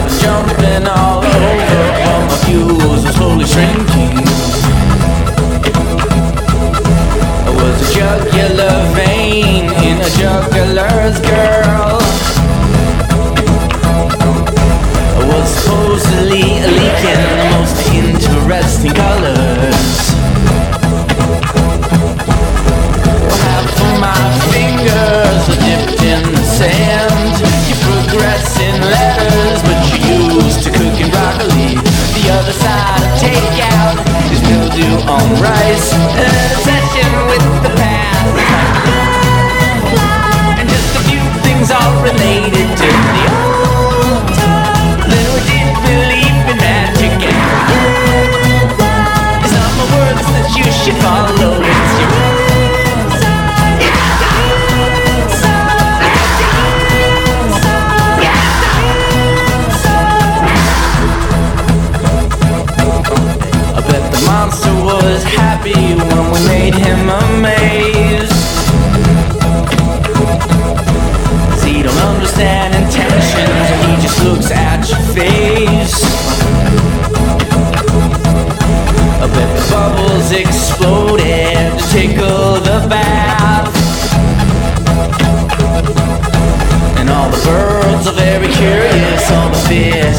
I've been jumping all over, but my fuse was slowly shrinking. I was a jugular vein in a juggler's girl. I was supposedly leaking the most interesting colors. Half of my fingers are dipped in the sand. You progress in letters, but you used to cooking broccoli. The other side of takeout is mildew on rice, an obsession with the past, and just a few things all related to the old time. Then we did believe in magic, and it's not my words that you should follow. It's your monster was happy when we made him amazed. 'Cause he don't understand intentions, he just looks at your face. I bet the bubbles exploded to tickle the bath, and all the birds are very curious, all the fish